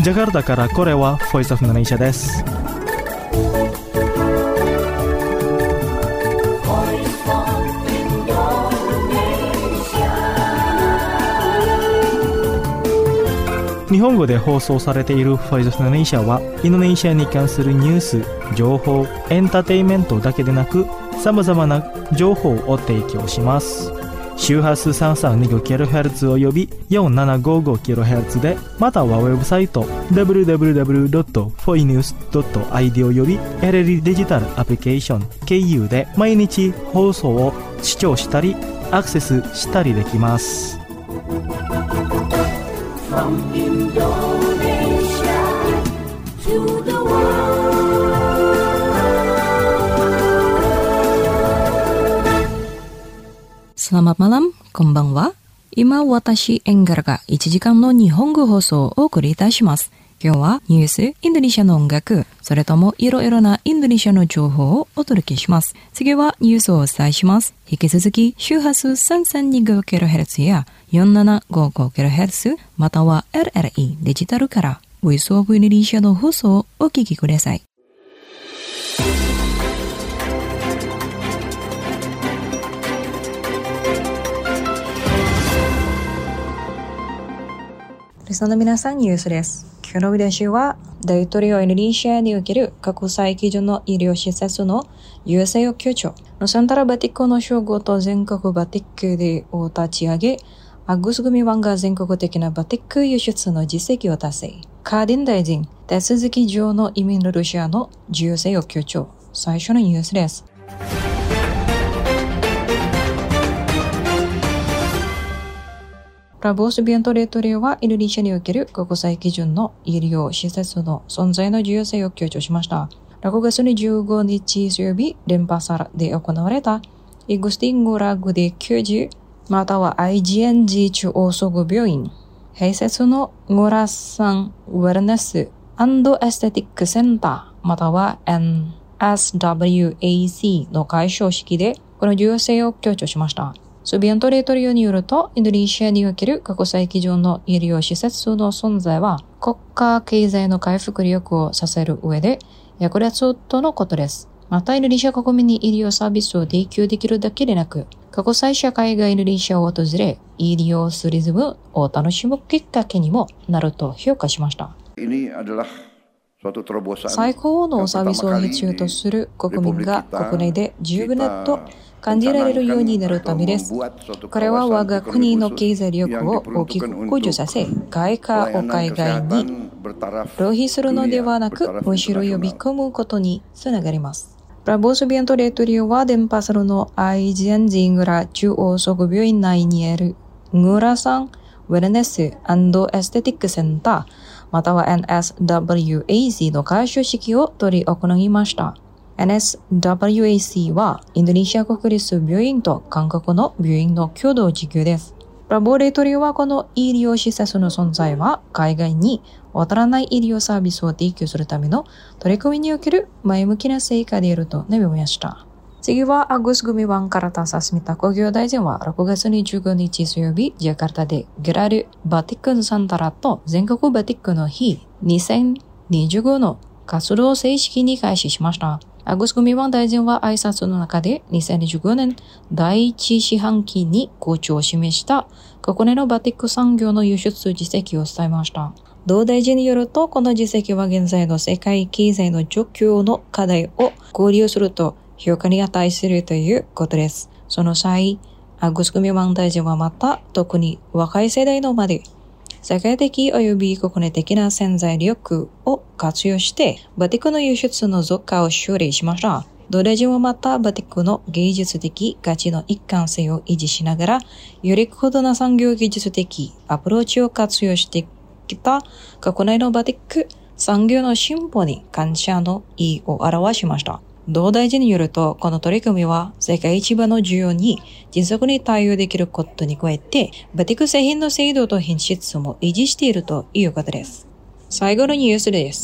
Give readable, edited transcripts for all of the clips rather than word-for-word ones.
ジャカルタからこれは Voice of Indonesia です。日本語で放送されている Voice of Indonesia はインドネシアに関するニュース、情報、エンターテインメントだけでなく様々な情報を提供します。周波数 3325kHz および 4755kHz で、またはウェブサイト www.foinews.id および LLD デジタルアプリケーション KU で毎日放送を視聴したりアクセスしたりできます。From Indonesia to the world。Selamat malam, konbanwa。今、私、エンガラが1時間の日本語放送をお送りいたします。今日はニュース、インドネシアの音楽、それともいろいろなインドネシアの情報をお届けします。次はニュースをお伝えします。引き続き、周波数 3325kHz や 4755kHz または LLE デジタルからボイスオブインドネシアの放送をお聞きください。リスナーの皆さん、ニュースです。今日の見出しは、大統領インドネシアにおける国際基準の医療施設の優勢を強調。ノサンタラバティックの称号と全国バティックでを立ち上げ、アグス組1が全国的なバティック輸出の実績を達成。カーディン大臣、手続き上の移民ロシアの重要性を強調。最初のニュースです。プラボース・ビエント大統領はインドネシアにおける国際基準の医療施設の存在の重要性を強調しました。6月15日水曜日、デンパサラで行われたイグスティンゴラグデ教授または IGNG 中央総合病院併設のゴラサンウェルネス&エステティックセンターまたは NSWAC の開所式でこの重要性を強調しました。スビエント大統領によると、インドネシアにおける国際基準の医療施設の存在は、国家経済の回復力をさせる上で役立つとのことです。また、インドネシア国民に医療サービスを提供できるだけでなく、国際社会がインドネシアを訪れ、医療ツーリズムを楽しむきっかけにもなると評価しました。最高のサービスを必要とする国民が国内で十分だと感じられるようになるためです。これは我が国の経済力を大きく向上させ、外貨を海外に浪費するのではなく、むしろ呼び込むことにつながります。プラボースビエント大統領はデンパサルのIGNGグラ中央総合病院内にあるグラサンウェルネス&エステティックセンターまたは NSWAC の開所式を執り行いました。NSWAC はインドネシア国立病院と韓国の病院の共同事業です。プラボー大統領はこの医療施設の存在は海外に渡らない医療サービスを提供するための取り組みにおける前向きな成果であると述べました。次はアグス組1からタサスミタ工業大臣は6月25日水曜日、ジャカルタでゲラルバティックヌサンタラと全国バティックの日2025の活動を正式に開始しました。アグス組1大臣は挨拶の中で2025年第1四半期に好調を示した国内のバティック産業の輸出実績を伝えました。同大臣によると、この実績は現在の世界経済の状況の課題を考慮すると評価に値するということです。その際、アグス組1大臣はまた特に若い世代のまで世界的及び国内的な潜在力を活用して、バティックの輸出の増加を奨励しました。同大臣はまた、バティックの芸術的価値の一貫性を維持しながら、より高度な産業技術的アプローチを活用してきた国内のバティック産業の進歩に感謝の意を表しました。同大臣によると、この取り組みは世界市場の需要に迅速に対応できることに加えて、バティック製品の精度と品質も維持しているということです。最後のニュースです。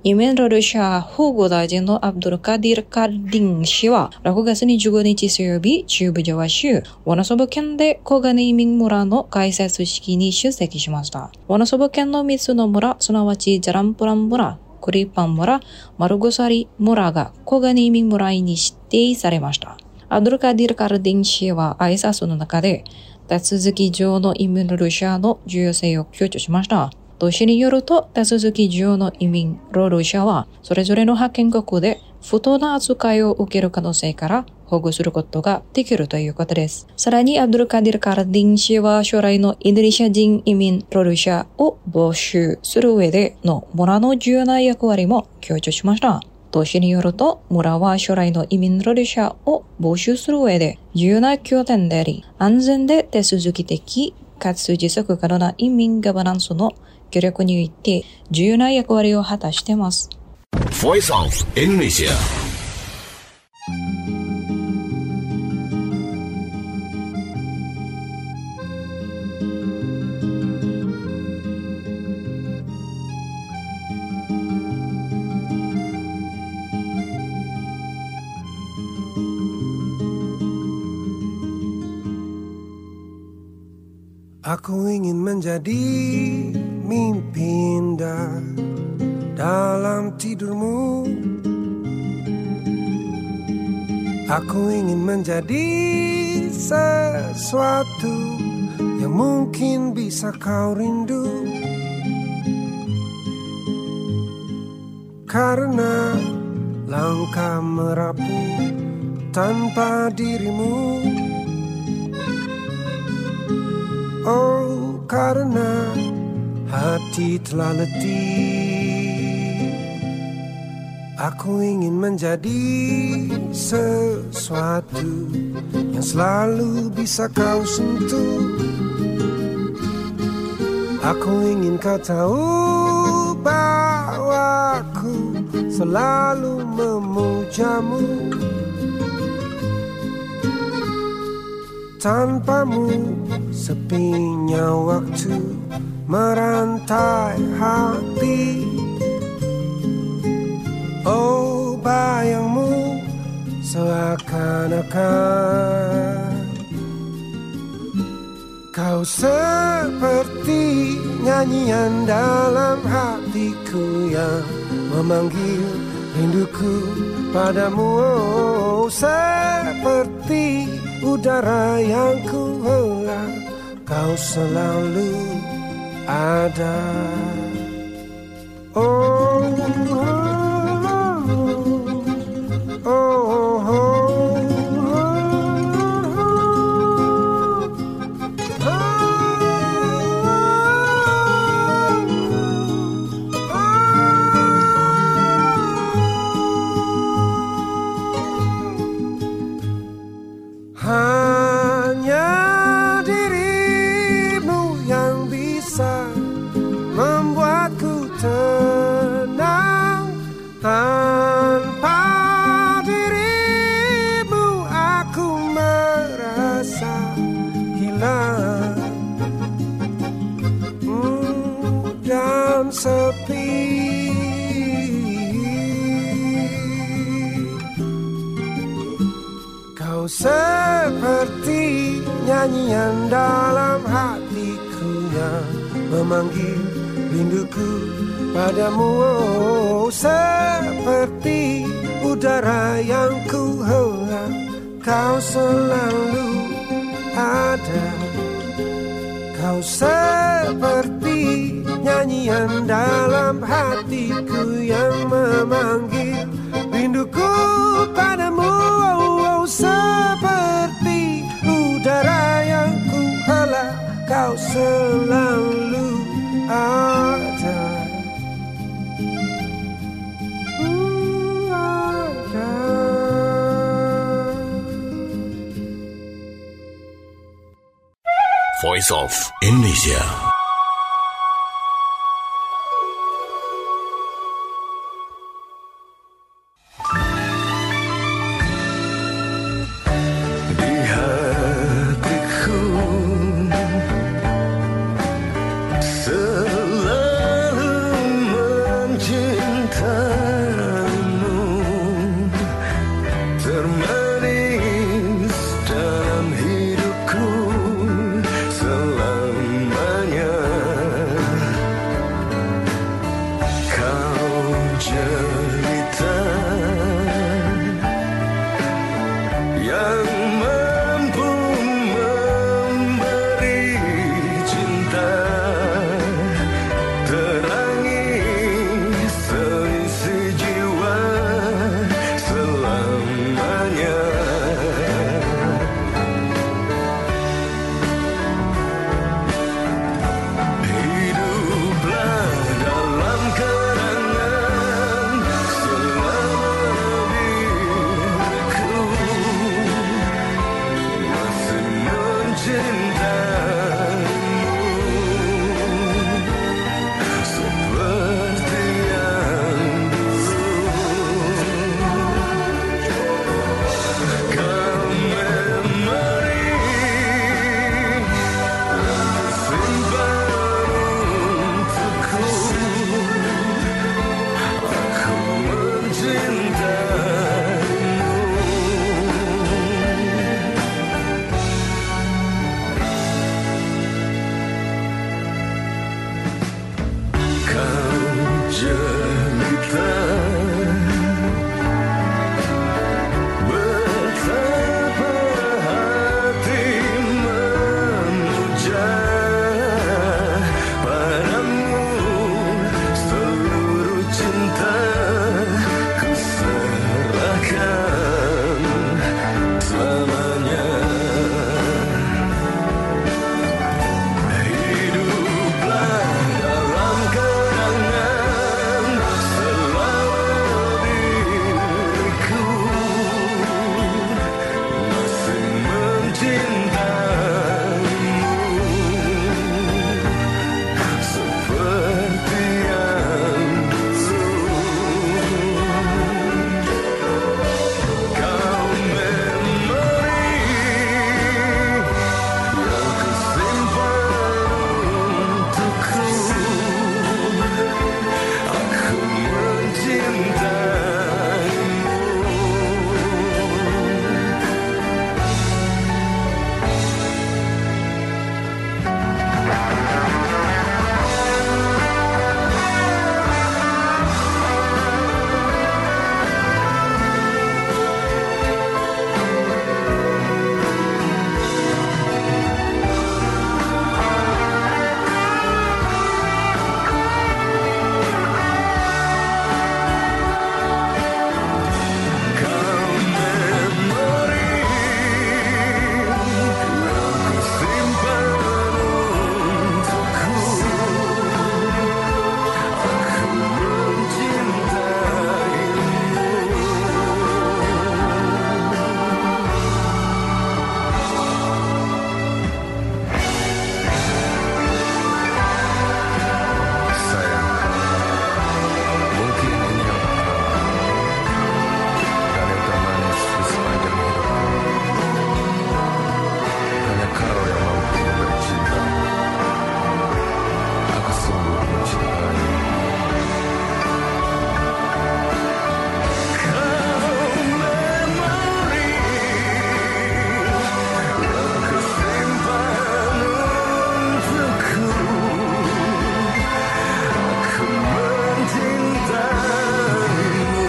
移民労働者保護大臣のアブドルカディル・カルディン氏は6月25日水曜日、中部ジャワ州ワナソブ県で小金移民村の開設式に出席しました。ワナソブ県の3つの村、すなわちジャランプラン村、クリパン村、マルゴサリ村が小金移民村に指定されました。アブドルカディル・カルディン氏は挨拶の中で、手続き上の移民労働者の重要性を強調しました。同氏によると、手続き上の移民労働者は、それぞれの派遣国で不当な扱いを受ける可能性から保護することができるということです。さらに、アブドルカディル・カルディン氏は将来のインドネシア人移民労働者を募集する上での村の重要な役割も強調しました。同氏によると、村は将来の移民労働者を募集する上で重要な拠点であり、安全で手続き的かつ持続可能な移民ガバナンスの協力において重要な役割を果たしています。 Voice of Indonesia. Aku ingin menjadi mimpi indah dalam tidurmu. Aku ingin menjadi sesuatu yang mungkin bisa kau rindu. Karena langkah merapu tanpa dirimu. Oh, karena hati telah letih. Aku ingin menjadi sesuatu yang selalu bisa kau sentuh. Aku ingin kau tahu bahwa aku selalu memujamu. Tanpamu sepinya waktu merantai hati. Oh, bayangmu seakan-akan kau seperti nyanyian dalam hatiku yang memanggil rinduku padamu. Oh, seperti udara yang ku hela, kau selalu ada. Oh, oh, oh, oh. Hanya dirimu yang bisa membuatku tenang. Tanpa dirimu aku merasa hilang dan sepi. Kau seperti nyanyian dalam hatiku yang memanggil rinduku padamu. Oh, seperti udara yang ku hela, kau selalu ada. Kau seperti nyanyian dalam hatiku yang memanggil rinduku padamu. Oh, seperti udara yang ku hela, kau selalu ada. Voice of Indonesia. Selalu mencintai termanis dalam hidupku selamanya. Kau jelita yang mampu memberi cinta, terangi seisi jiwa selamanya. Hiduplah dalam kenangan selama diriku masih mencintaimu seperti yang dulu. Kau memori yang tersimpan untukku, aku mencintaimu. Kau jelita betapa hati memuja padamu, seluruh cinta ku serahkan selamanya. Hiduplah dalam kenangan selama diriku masih mencintaimu seperti yang dulu. Kau memori yang kusimpan untukku, aku mencintaimu. Kau memori yang kusimpan untukku, aku mencintaimu. Sayang, mungkin ini yang dan yang termanis di sepanjang hidupku. Hanya kau yang mampu memberi cinta. Aku sungguh mencintaimu. Kau memori yang kusimpan untukku, aku mencintaimu.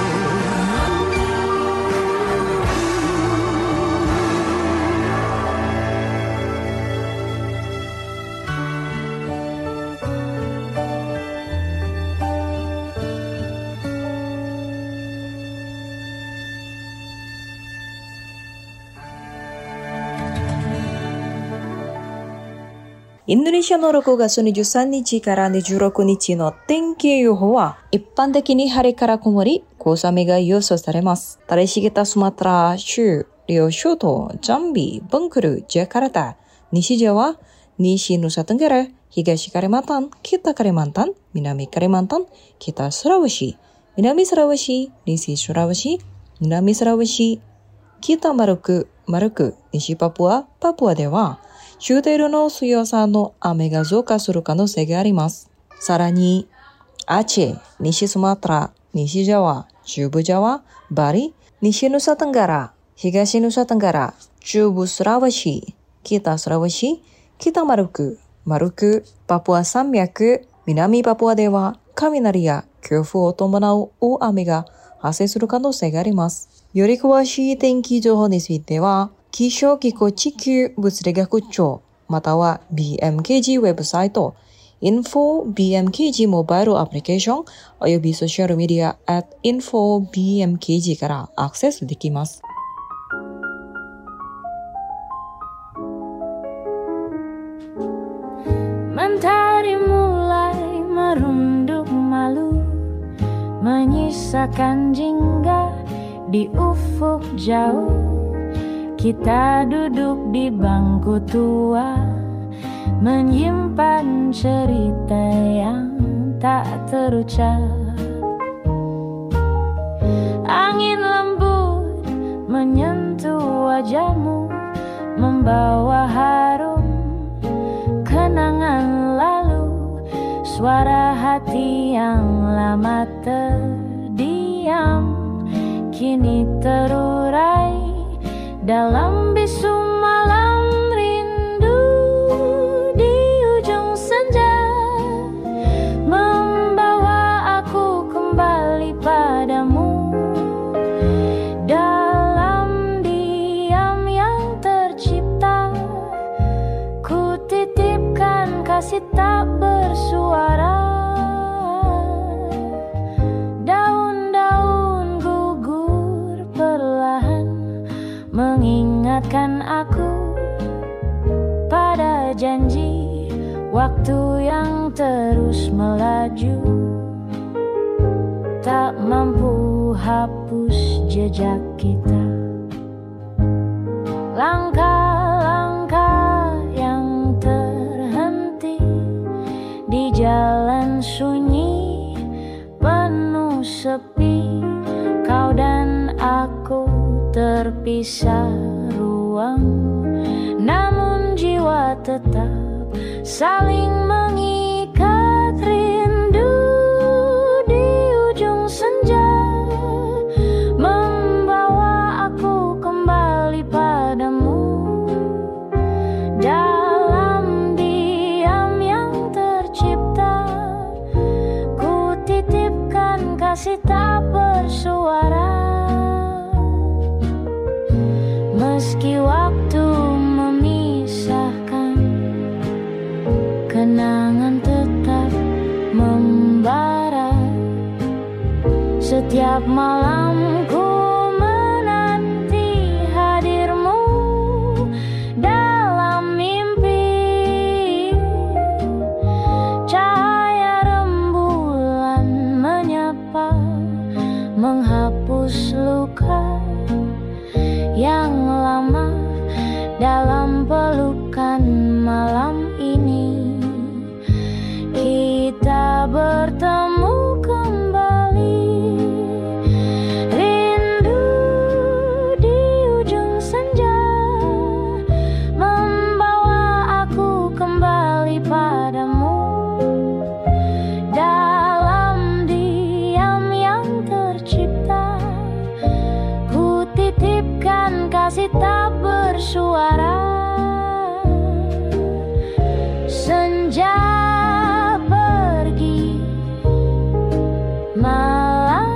インドネシアの6月23日から26日の天気予報は、一般的に晴れから曇り、小雨が予想されます。タレシゲタスマトラ州、リオ諸島、ジャンビ、バンクル、ジャカルタ、西ジャワ、西ヌサテンガラ、東カリマンタン、北カリマンタン、南カリマンタン、北スラワシ、南スラワシ、西スラワシ、南スラワシ、北マルク、西パプア、パプアでは、中程度の強さの雨が増加する可能性があります。さらに、アチェ、西スマトラ、西ジャワ、中部ジャワ、バリ、 西ヌサTenggara、東ヌサTenggara、中部スラワシ、北スラワシ、北マルク、パプア山脈、南パプアでは雷や強風を伴う大雨が発生する可能性があります。より詳しい天気情報については、気象機構地球物理学庁または BMKG ウェブサイト、info.bmkg モバイルアプリケーションおよびソーシャルメディア @info.bmkg からアクセスできます。 Mentari mulai merunduk malu, menyisakan jingga di ufuk jauh. Kita duduk di bangku tua, menyimpan cerita yang tak terucap. Angin lembut menyentuh wajahmu, membawa harum kenangan lalu. Suara hati yang lama terdiam kini terurai dalam bisu malam rindu. Di ujung senja membawa aku kembali padamu. Dalam diam yang tercipta, ku titipkan kasih tak bersuara. Daun-daun gugur perlahan mengingatkan aku pada janji waktu yang terus melaju, tak mampu hapus jejak kita. Langkah-langkah yang terhenti di jalan sunyi penuh sepi, kau dan aku terpisah ruang, namun jiwa tetap saling mengikat rindu. Di ujung senja membawa aku kembali padamu. Dalam diam yang tercipta, ku titipkan kasih tak bersuara. Meski waktu memisahkan, kenangan tetap membara. Setiap malam ku menanti hadirmu dalam mimpi. Cahaya rembulan menyapa, menghapus luka yang lama dalam pelukan malam ini. Kita bertemu kembali, rindu di ujung senja membawa aku kembali padamu. Dalam diam yang tercipta, ku titipkan kasih tak bersuara. Senja pergi, malam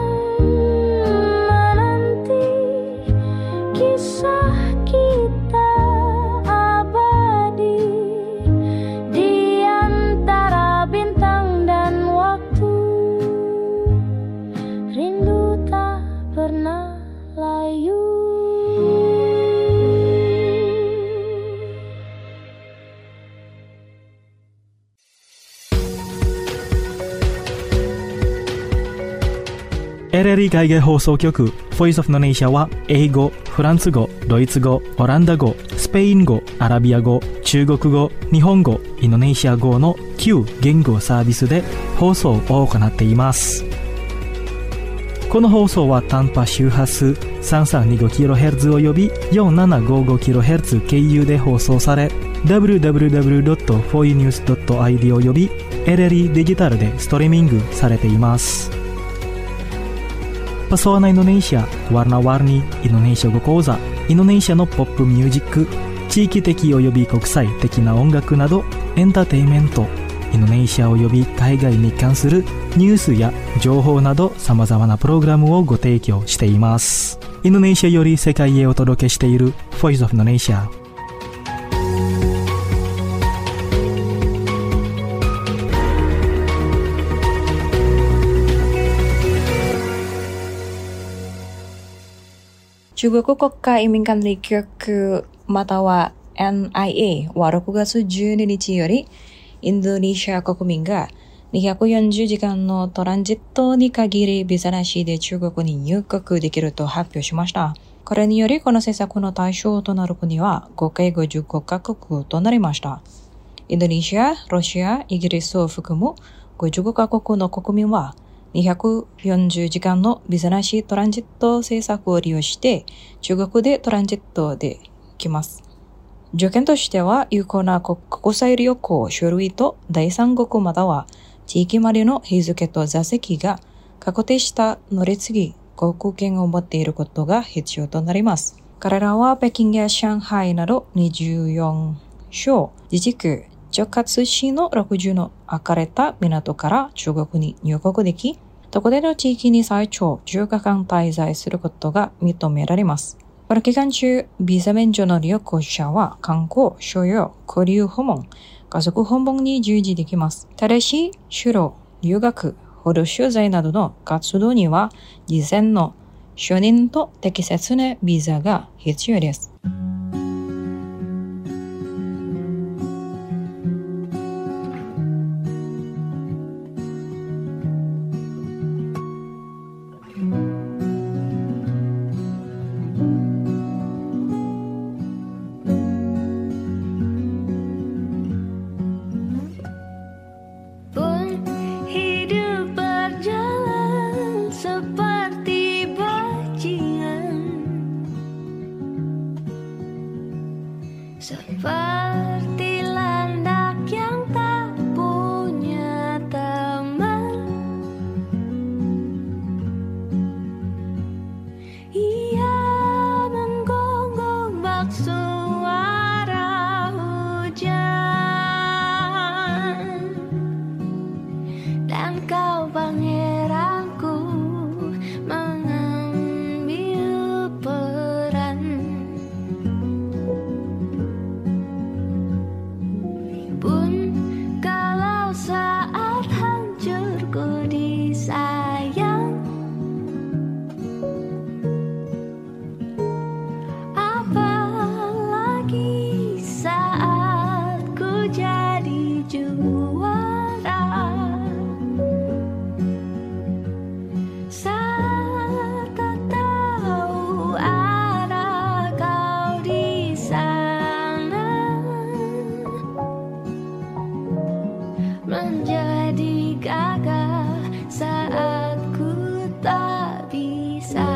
menanti, kisah kita abadi di antara bintang dan waktu. Rindu tak pernah layu. LLE 海外放送局 Voice of Indonesia は英語、フランス語、ドイツ語、オランダ語、スペイン語、アラビア語、中国語、日本語、インドネシア語の9言語サービスで放送を行っています。この放送は短波周波数 3325kHz および 4755kHz 経由で放送され、www.foinews.id および LLE デジタルでストリーミングされています。 Pesona Indonesia, Warna-warni Indonesia語講座、インドネシアのポップミュージック、地域的及び国際的な音楽などエンターテインメント、インドネシア及び海外に関するニュースや情報など様々なプログラムをご提供しています。インドネシアより世界へお届けしている Voice of Indonesia。 中国国家移民管理局または NIA は6月12日よりインドネシア国民が240時間のトランジットに限りビザなしで中国に入国できると発表しました。これによりこの政策の対象となる国は合計55カ国となりました。インドネシア、ロシア、イギリスを含む55カ国の国民は240時間のビザなしトランジット政策を利用して中国でトランジットできます。条件としては有効な国際旅行書類と第三国または地域までの日付と座席が確定した乗り継ぎ航空券を持っていることが必要となります。彼らは北京や上海など24省自治区直轄市の60の開かれた港から中国に入国でき、特定の地域に最長10日間滞在することが認められます。この期間中、ビザ免除の旅行者は観光、所用、交流訪問、家族訪問に従事できます。ただし、就労、留学、報道取材などの活動には、事前の承認と適切なビザが必要です。 Seperti landak yang tak punya teman, ia menggonggong bak suara hujan. Dan kau pangeranku mengambil peran. Pun kalau saat hancurku disayang, apalagi saat ku jadi juara. Saat tak tahu arah kau di sana, menjadi gagah saat ku tak bisa.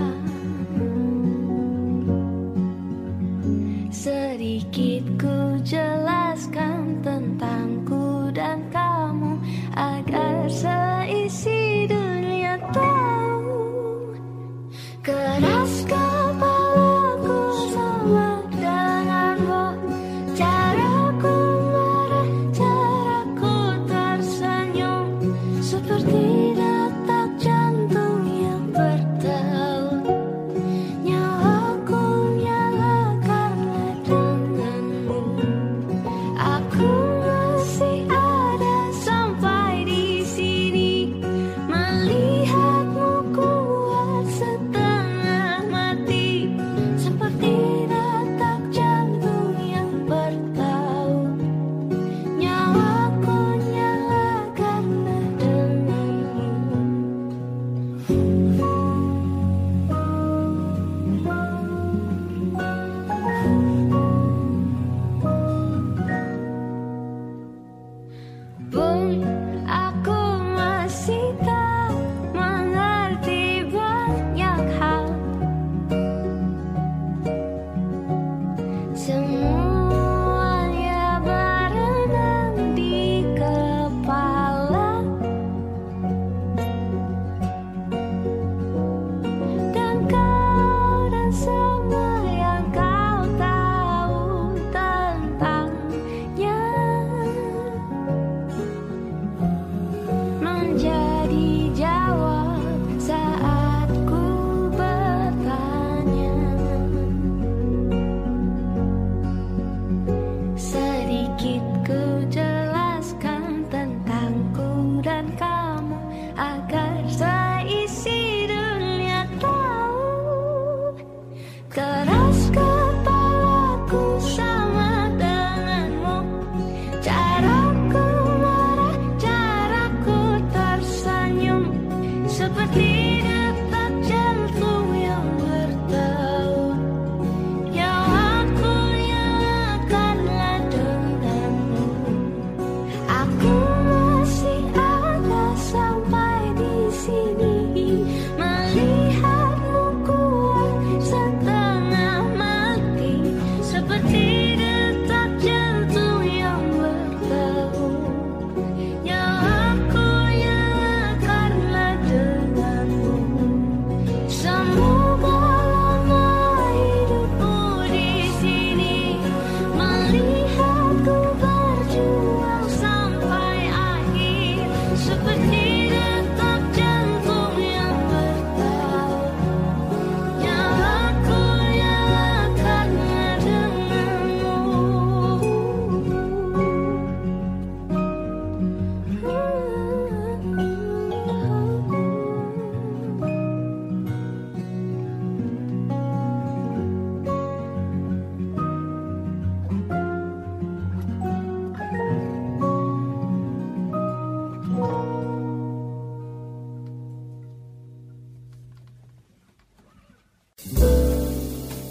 Sedikit ku jelaskan tentangku dan kamu agar seisi dunia tahu. Keras kepalaku sama denganmu, caraku marah, caraku tersenyum, seperti detak jantung yang bertaut. Nyawaku nyala karena denganmu.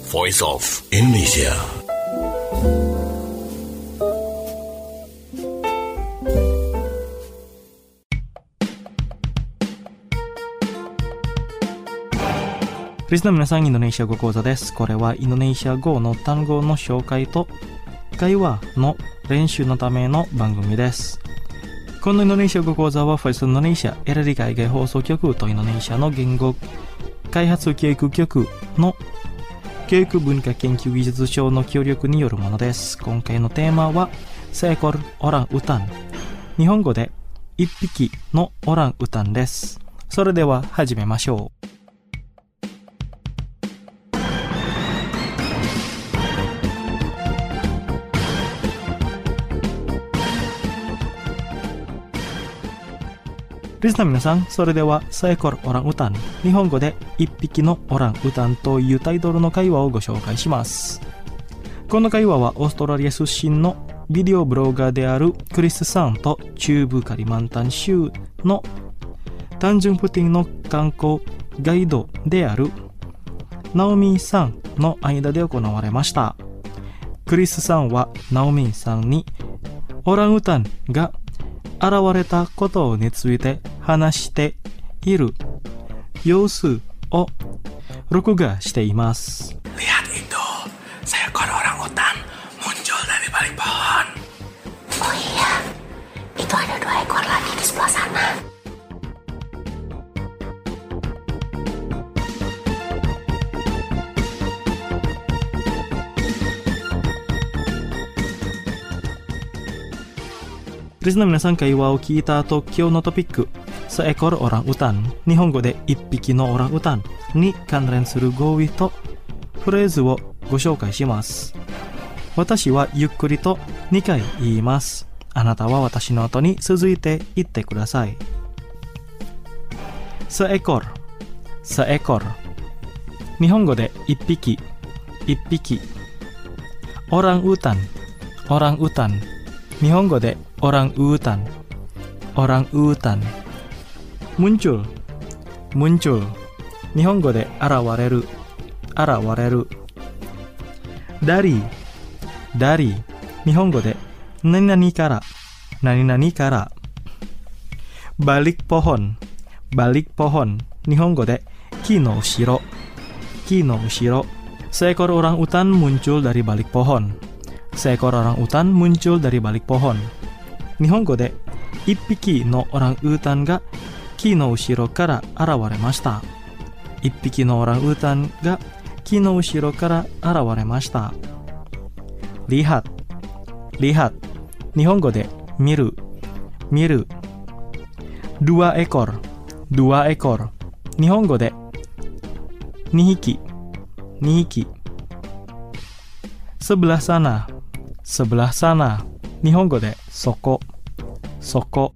Voice of Indonesia. リスナーの皆さん、インドネシア語講座です。これはインドネシア語の単語の紹介と会話の練習のための番組です。このインドネシア語講座はフォイスインドネシアエラリ海外放送局とインドネシアの言語開発教育局の教育文化研究技術省の協力によるものです。今回のテーマはseekor orang utan、日本語で一匹のオランウタンです。それでは始めましょう。リスナーの皆さん、それではseekor orang utan、日本語で一匹のオランウタンというタイトルの会話をご紹介します。この会話はオーストラリア出身のビデオブロガーであるクリスさんと中部カリマンタン州のタンジュンプティンの観光ガイドであるナオミンさんの間で行われました。クリスさんはナオミンさんにオランウタンが現れたことについて話している様子を録画しています。 Lihat itu, seekor orang utan muncul dari balik pohon. Oh iya, itu ada 2 ekor lagi di sebelah sana. リスナーの皆さん、会話を聞いた後、今日のトピックseekor orang utan、日本語で一匹のオランウタンに関連する語彙とフレーズをご紹介します。私はゆっくりと2回言います。あなたは私の後に続いて言ってください。seekor、seekor、日本語で一匹、一匹。orang utan、orang utan、日本語でオランウータン、オランウータン。muncul、muncul、日本語で現れる、現れる。dari、dari、日本語で何々から、何々から。balik pohon、balik pohon、日本語で木の後ろ、木の後ろ。seekor orang utan muncul dari balik pohon。seekor orang utan muncul dari balik pohon。日本語で一匹のオランウータンが木の後ろから現れました。一匹のオランウータンが木の後ろから現れました。lihat、lihat、日本語で見る、見る。dua ekor、dua ekor、日本語で2匹、2匹。sebelah sana、sebelah sana、日本語でそこ、そこ。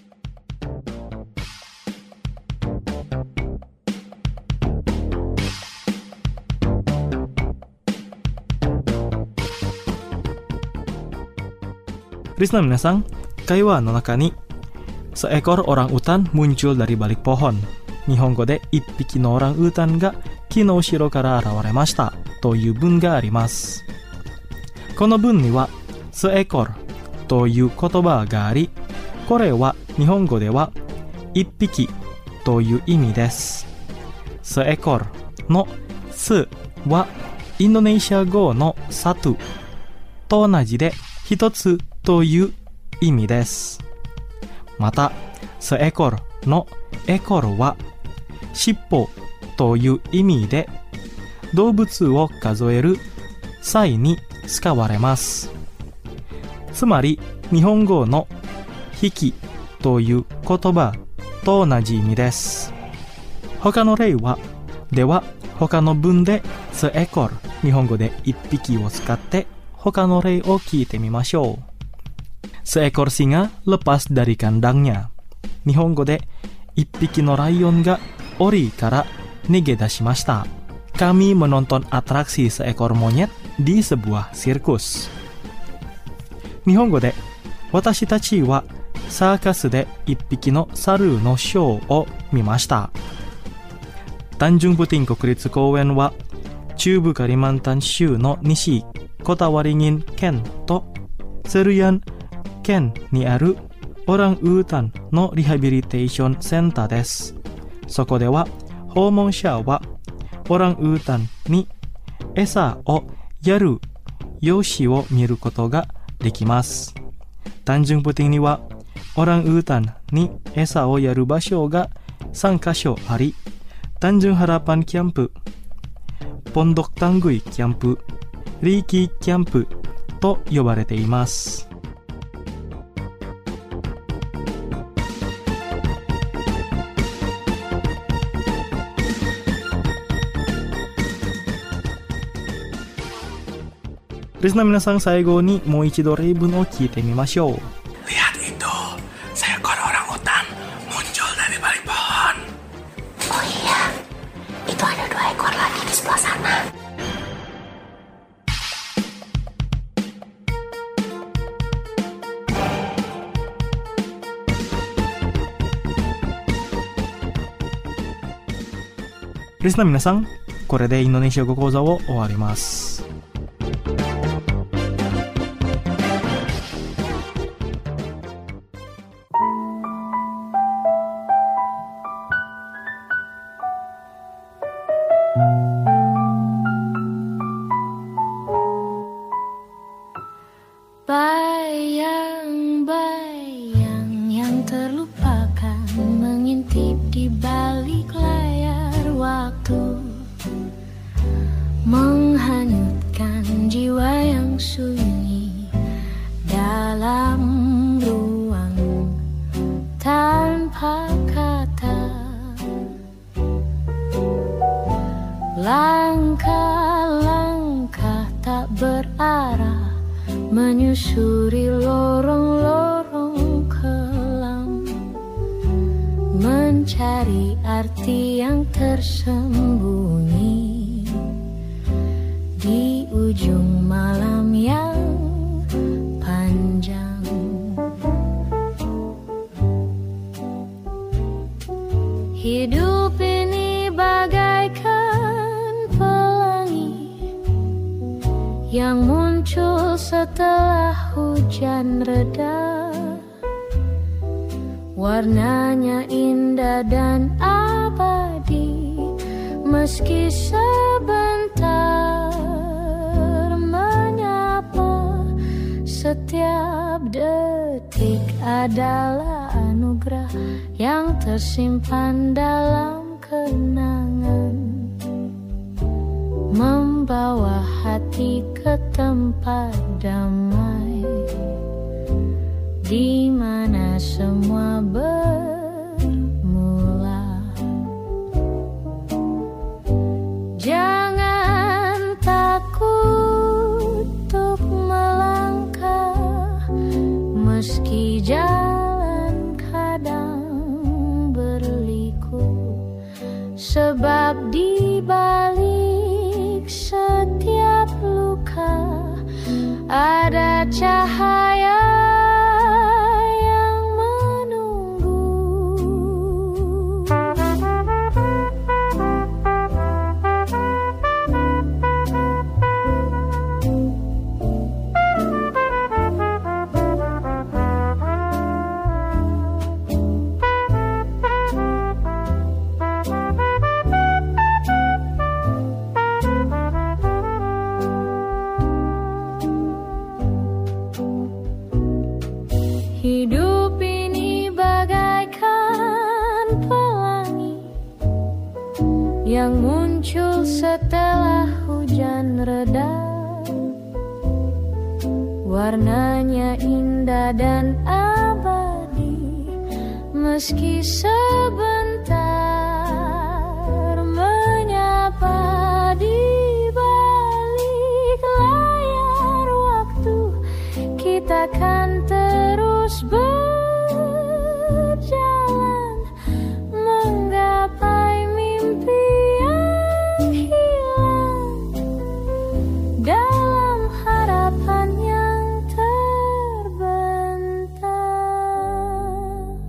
リスナーの皆さん、会話の中にseekor orang utan muncul dari balik pohon、日本語で一匹のオランウータンが木の後ろから現れましたという文があります。この文にはseekorという言葉があり、これは日本語では一匹という意味です。seekorのすはインドネシア語のsatuと同じで一つという意味です。またseekorのekorは尻尾という意味で動物を数える際に使われます。つまり日本語の引きという言葉と同じ意味です。他の例は、では他の文でseekor、日本語で一匹を使って他の例を聞いてみましょう。seekor singa lepas dari kandangnya、日本語で一匹のライオンが檻から逃げ出しました。Kami menonton atraksi seekor monyet di sebuah sirkus。日本語で私たちはサーカスで一匹の猿のショーを見ました。タンジュンプティン国立公園は中部カリマンタン州の西コタワリギン県とセルヤン県にあるオランウータンのリハビリテーションセンターです。そこでは訪問者はオランウータンに餌をやる様子を見ることができます。Tanjung Putingにはオランウータンに餌をやる場所が3カ所あり、Tanjung Harapan キャンプ、Pondok Tanggui キャンプ、リーキーキャンプと呼ばれています。リスナー皆さん、最後にもう一度例文を聞いてみましょう。 Lihat itu, seekor orangutan muncul dari balik pohon. Oh iya, itu ada 2 ekor lagi di sebelah sana. Listener 皆さん、これでインドネシア語講座を終わります。 Bayang-bayang yang terlupakan mengintip di balik layar waktu, menghanyutkan jiwa yang sunyi dalam ruang tanpa kata. Langkah-langkah tak berarah menyusuri lorong-lorong kelam, mencari arti yang tersembunyi di ujung malam yang panjang. Hidup ini bagaikan pelangi yang muncul setelah hujan reda. Warnanya indah dan abadi, meski sebentar menyapa. Setiap detik adalah anugerah yang tersimpan dalam kenangan, membawa hati ke tempat damai, di mana semua bermula. Jangan takut untuk melangkah, meski jalan kadang berliku, sebab di balik setiap luka ada cahaya yang menunggu. Hidup ini bagaikan pelangi yang muncul setelah hujan reda. Warnanya indah dan abadi, meski sebentar menyapa. Di balik layar waktu kita kan terus berjalan, menggapai mimpi yang hilang dalam harapan yang terbentang.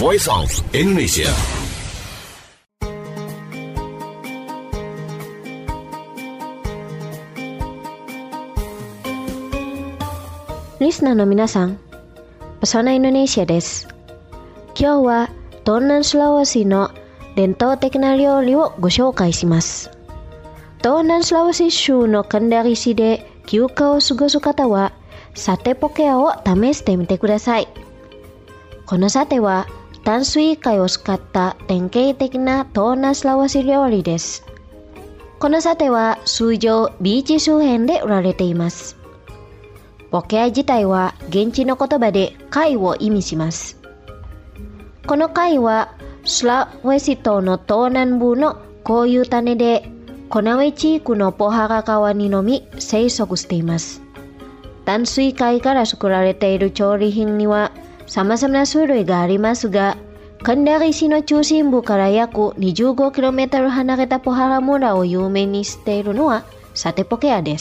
Voice of Indonesia。 リスナーの皆さん、パソナインドネシアです。今日は東南スラワシの伝統的な料理をご紹介します。東南スラワシ州のカンダリ市で休暇を過ごす方は、サテポケアを試してみてください。このサテは淡水貝を使った典型的な東南スラワシ料理です。このサテは通常ビーチ周辺で売られています。ポケア自体は現地の言葉で貝を意味します。この貝はスラウェシ島の東南部の固有種で、コナウェ地区のポハラ川にのみ生息しています。淡水貝から作られている調理品には様々な種類がありますが、カンダリ市の中心部から約 25km 離れたポハラ村を有名にしているのはサテポケアです。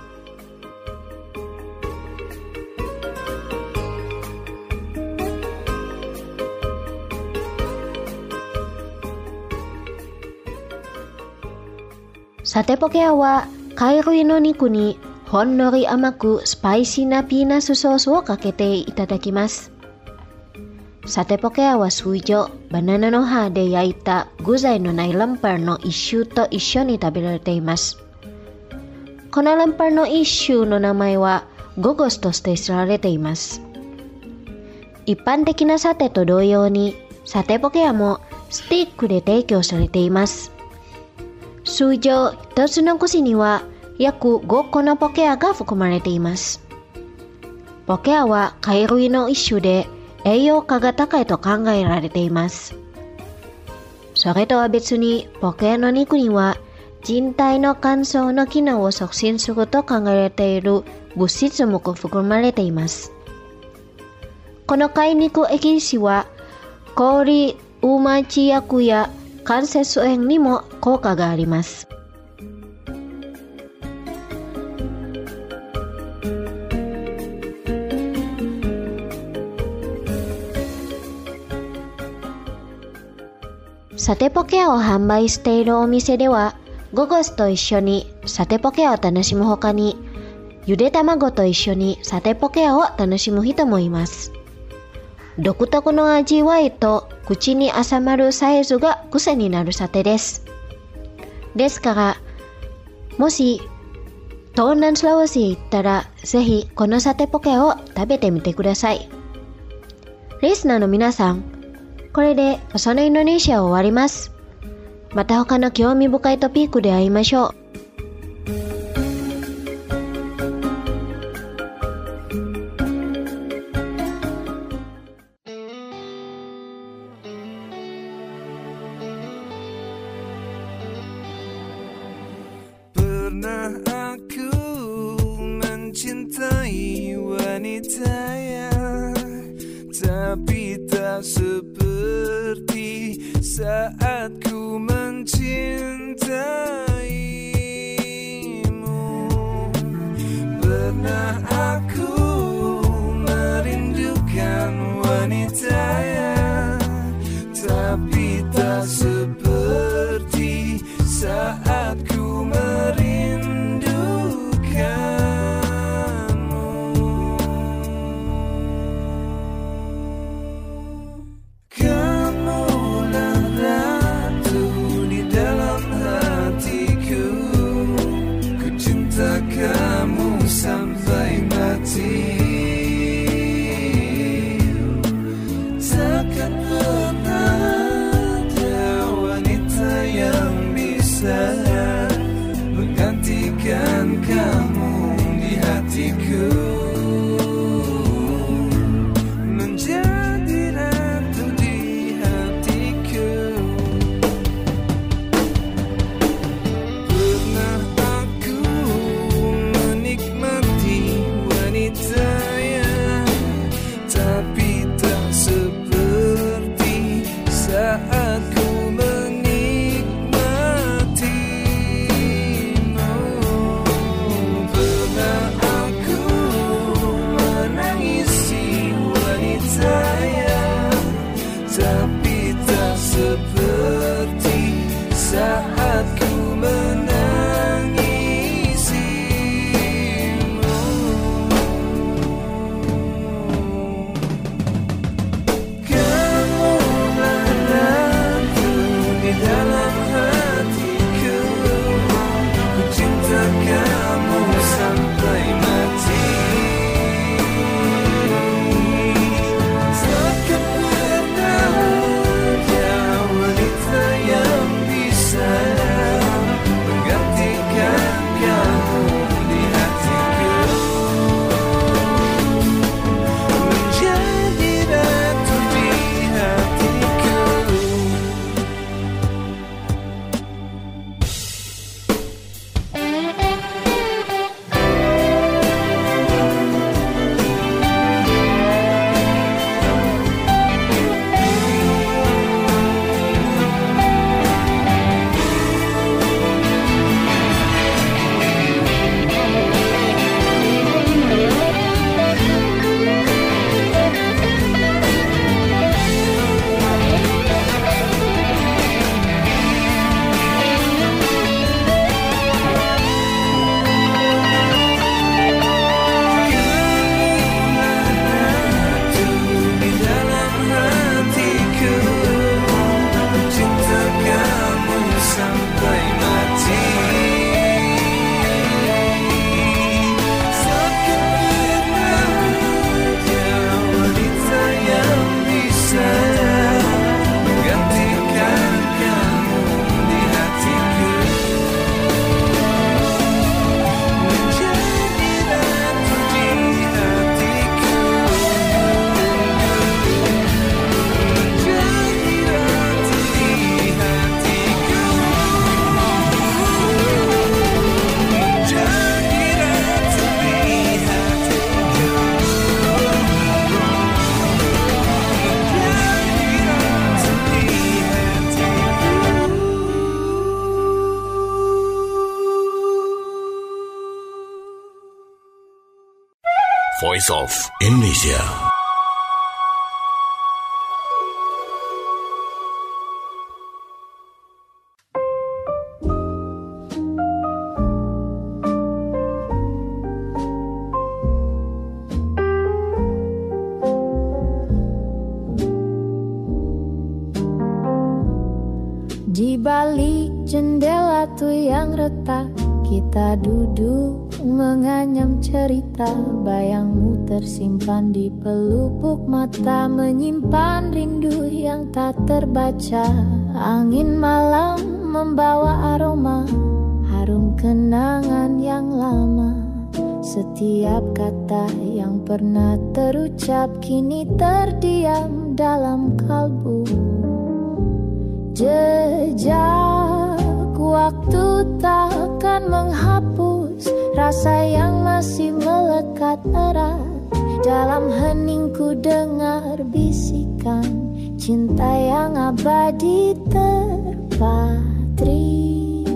サテポケアは貝類の肉にほんのり甘くスパイシーなピーナッツソースをかけていただきます。サテポケアは通常バナナの葉で焼いた具材のないランパーの一種と一緒に食べられています。このランパーの一種の名前はゴゴスとして知られています。一般的なサテと同様にサテポケアもスティックで提供されています。通常一つの串には約5個のポケアが含まれています。ポケアは貝類の一種で栄養価が高いと考えられています。それとは別にポケアの肉には人体の乾燥の機能を促進すると考えられている物質も含まれています。この貝肉エキスは氷ウマチ薬や関節炎にも効果があります。サテポケアを販売しているお店では、ゴゴスと一緒にサテポケアを楽しむほかに、ゆで卵と一緒にサテポケアを楽しむ人もいます。独特の味わいと口に収まるサイズが癖になるサテです。ですから、もし東南スラワシへ行ったら、ぜひこのサテポケアを食べてみてください。リスナーの皆さん、これでパソナインドネシアを終わります。また他の興味深いトピックで会いましょう。 Pernah aku mencintai wanita yang tapi tak seperti saat ku mencintaimu. Pernah aku merindukan wanita yang tapi tak seperti saat ku sampai mati. Takkan pernah ada saat ku menangisimu. Kamulah ratu di dalam hatiku, ku cinta kamu sampai mati. Takkan pernah ada wanita yang bisa menggantikan kamu di hatiku, menjadi ratu di hatiku. Voice of Indonesia. Di balik jendela tuh yang retak, kita duduk menganyam cerita. Bayangmu tersimpan di pelupuk mata, menyimpan rindu yang tak terbaca. Angin malam membawa aroma, harum kenangan yang lama. Setiap kata yang pernah terucap kini terdiam dalam kalbu. Jejak waktu takkan menghapus rasa yang masih melekat erat. Dalam heningku dengar bisikan cinta yang abadi terpatri.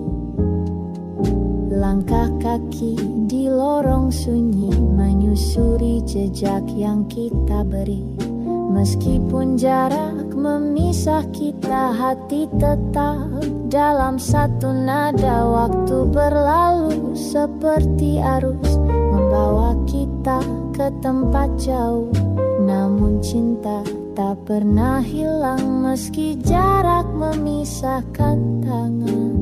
Langkah kaki di lorong sunyi menyusuri jejak yang kita beri. Meskipun jarak memisah kita, hati tetap dalam satu nada. Waktu berlalu seperti arus, membawa kita ke tempat jauh. Namun cinta tak pernah hilang, meski jarak memisahkan tangan.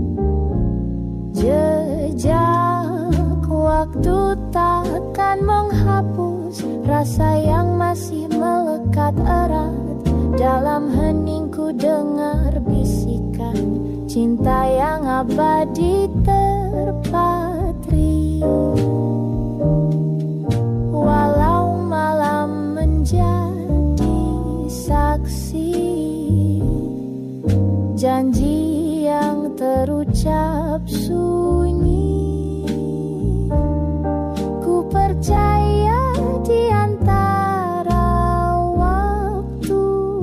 Jejak waktu takkan menghapus rasa yang masih melekat erat. Dalam heningku dengar bisikan cinta yang abadi terpatri. Walau malam menjadi saksi, janji yang terucap sunyi, ku percaya di antara waktu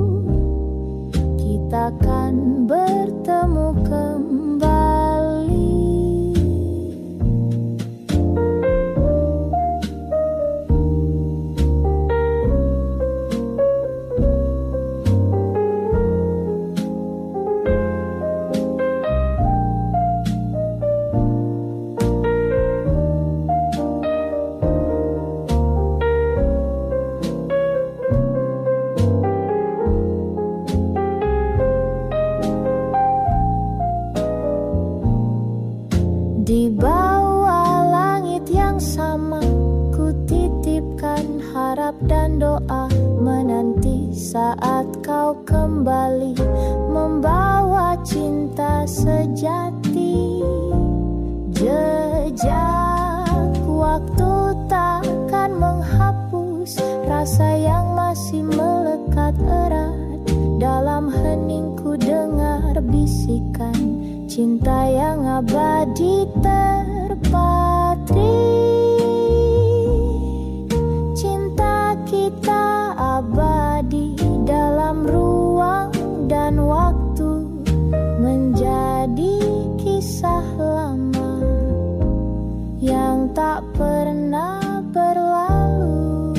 kita akan bertemu kembali. sejati. Jejak waktu takkan menghapus rasa yang masih melekat erat. Dalam heningku dengar bisikan cinta yang abadi terpatri. Cinta kita abadi dalam ruang dan waktu, menjadi kisah lama yang tak pernah berlalu.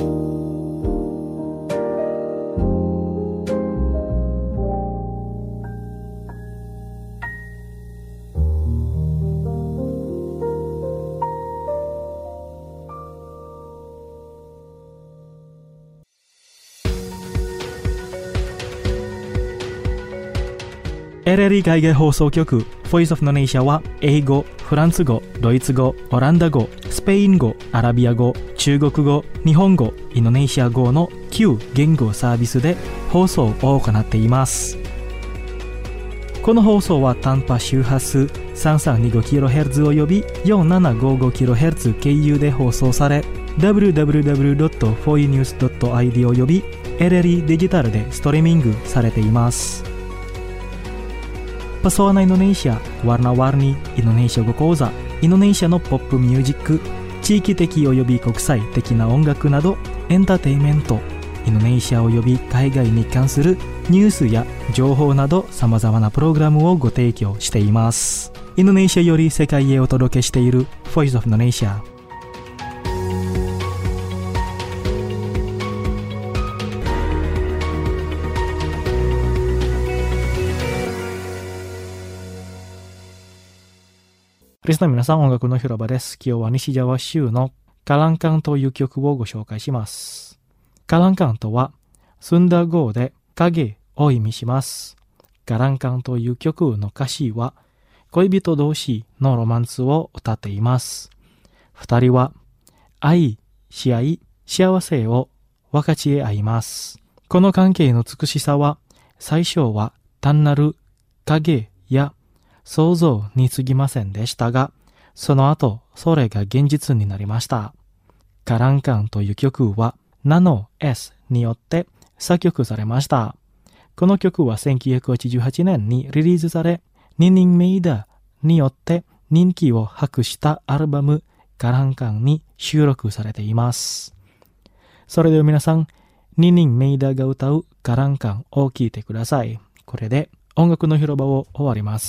LLE 海外放送局 Voice of Indonesia は英語、フランス語、ドイツ語、オランダ語、スペイン語、アラビア語、中国語、日本語、インドネシア語の9言語サービスで放送を行っています。この放送は短波周波数 3325kHz および 4755kHz 経由で放送され、www.foinews.id および LLE デジタルでストリーミングされています。Pesona Indonesia, Warna-warni Indonesia語講座、インドネシアのポップミュージック、地域的および国際的な音楽などエンターテインメント、インドネシアおよび海外に関するニュースや情報など様々なプログラムをご提供しています。インドネシアより世界へお届けしている Voice of Indonesia。リスナーの皆さん、音楽の広場です。今日は西ジャワ州のカランカンという曲をご紹介します。カランカンとはスンダー語で影を意味します。カランカンという曲の歌詞は恋人同士のロマンスを歌っています。二人は愛し合い、幸せを分かち合います。この関係の美しさは最初は単なる影や想像に過ぎませんでしたが、その後それが現実になりました。カランカンという曲はナノ S によって作曲されました。この曲は1988年にリリースされ、ニニンメイダによって人気を博したアルバムカランカンに収録されています。それでは皆さん、ニニンメイダが歌うカランカンを聴いてください。これで音楽の広場を終わります。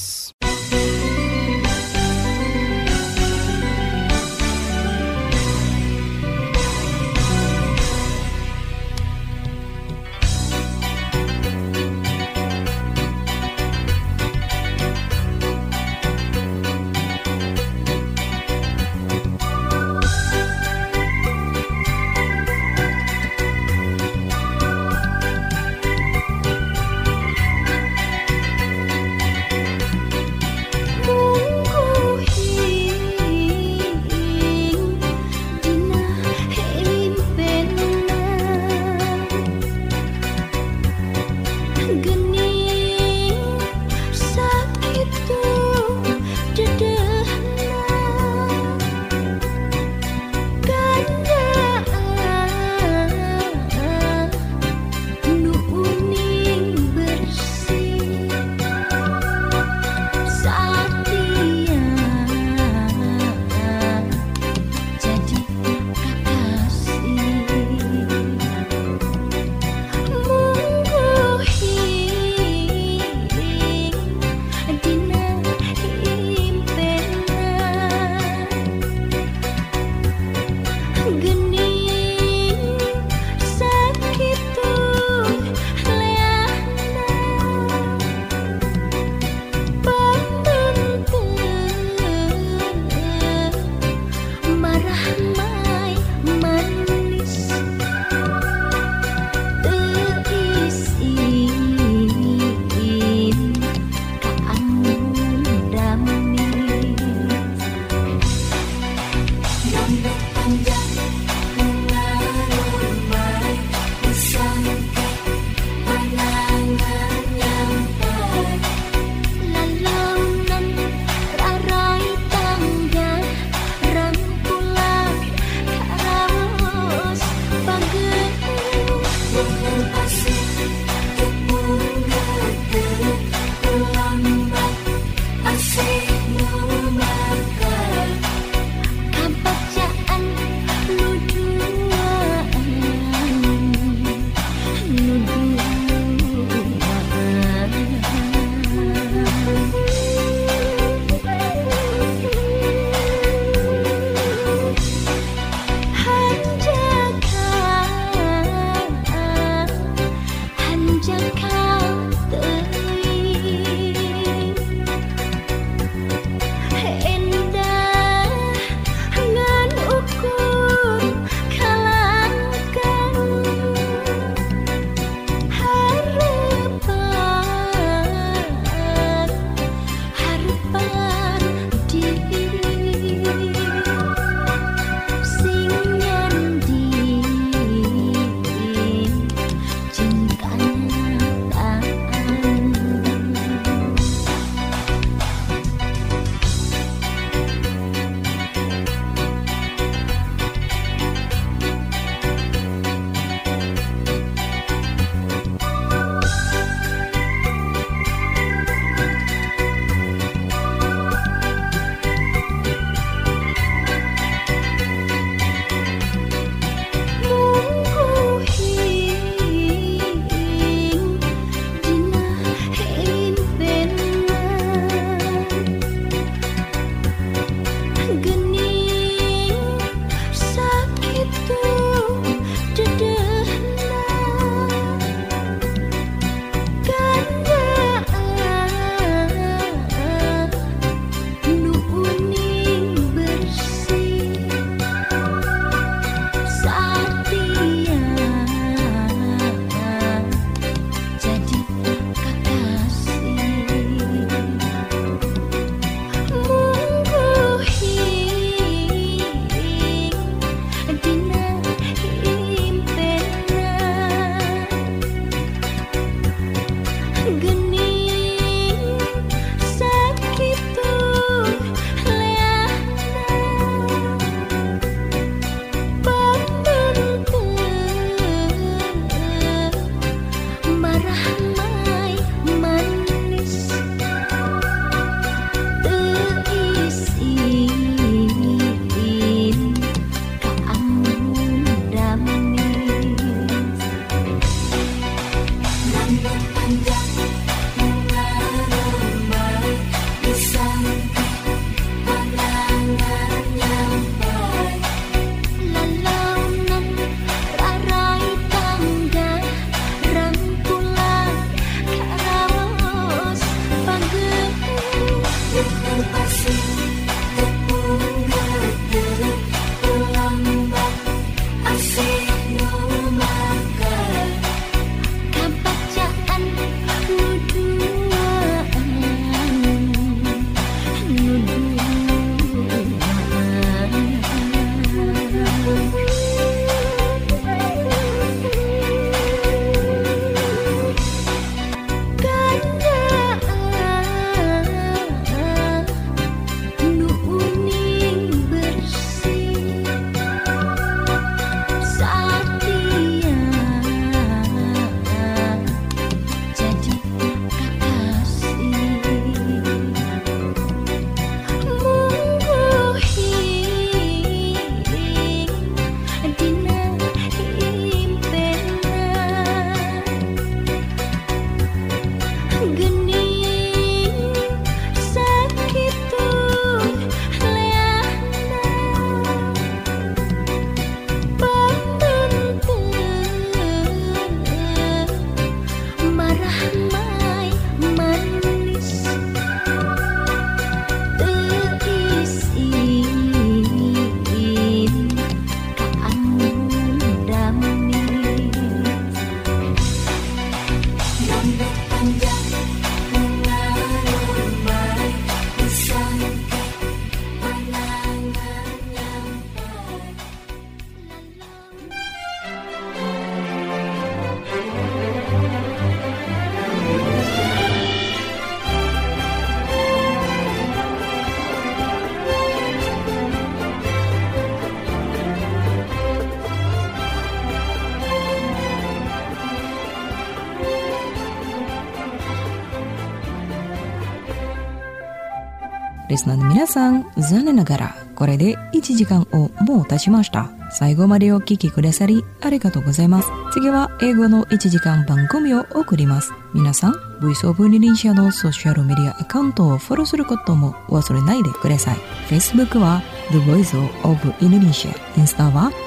リスナーの皆さん、残念ながらこれで1時間をもう経ちました。最後までお聞きくださりありがとうございます。次は英語の1時間番組を送ります。皆さん、Voice of Indonesia のソーシャルメディアアカウントをフォローすることも忘れないでください。Facebook は The Voice of Indonesia、インスタは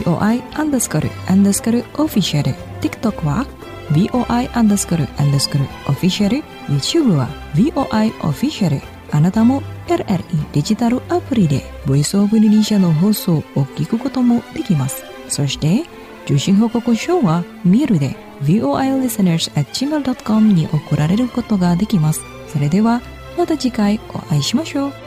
VOI__official、 TikTok は VOI__official、 YouTube は VOI official。あなたも RRI デジタルアプリで Voice of Indonesia の放送を聞くこともできます。そして受信報告書はメールで voilisteners@gmail.com に送られることができます。それではまた次回お会いしましょう。